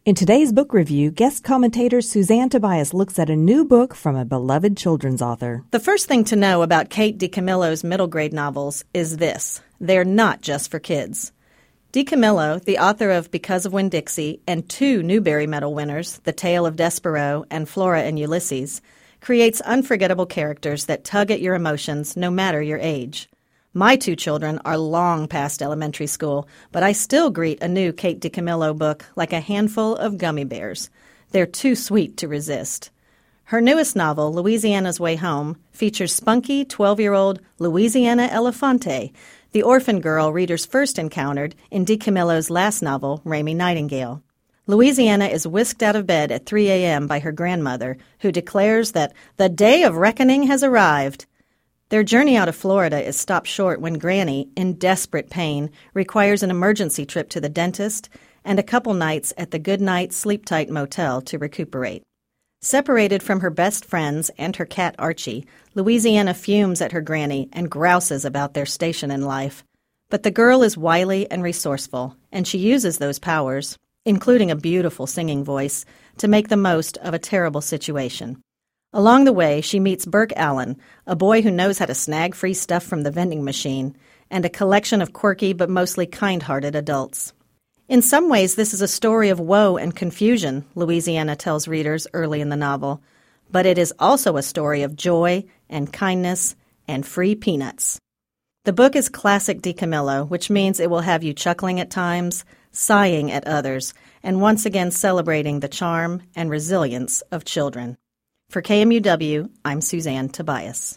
In today's book review, guest commentator Suzanne Tobias looks at a new book from a beloved children's author. The first thing to know about Kate DiCamillo's middle grade novels is this: they're not just for kids. DiCamillo, the author of Because of Winn-Dixie and 2 Newbery Medal winners, The Tale of Despereaux and Flora and Ulysses, creates unforgettable characters that tug at your emotions no matter your age. My 2 children are long past elementary school, but I still greet a new Kate DiCamillo book like a handful of gummy bears. They're too sweet to resist. Her newest novel, Louisiana's Way Home, features spunky 12-year-old Louisiana Elefante, the orphan girl readers first encountered in DiCamillo's last novel, Raymie Nightingale. Louisiana is whisked out of bed at 3 a.m. by her grandmother, who declares that the day of reckoning has arrived. Their journey out of Florida is stopped short when Granny, in desperate pain, requires an emergency trip to the dentist and a couple nights at the Goodnight Sleep Tight Motel to recuperate. Separated from her best friends and her cat Archie, Louisiana fumes at her granny and grouses about their station in life. But the girl is wily and resourceful, and she uses those powers, including a beautiful singing voice, to make the most of a terrible situation. Along the way, she meets Burke Allen, a boy who knows how to snag free stuff from the vending machine, and a collection of quirky but mostly kind-hearted adults. In some ways, this is a story of woe and confusion, Louisiana tells readers early in the novel, but it is also a story of joy and kindness and free peanuts. The book is classic DiCamillo, which means it will have you chuckling at times, sighing at others, and once again celebrating the charm and resilience of children. For KMUW, I'm Suzanne Tobias.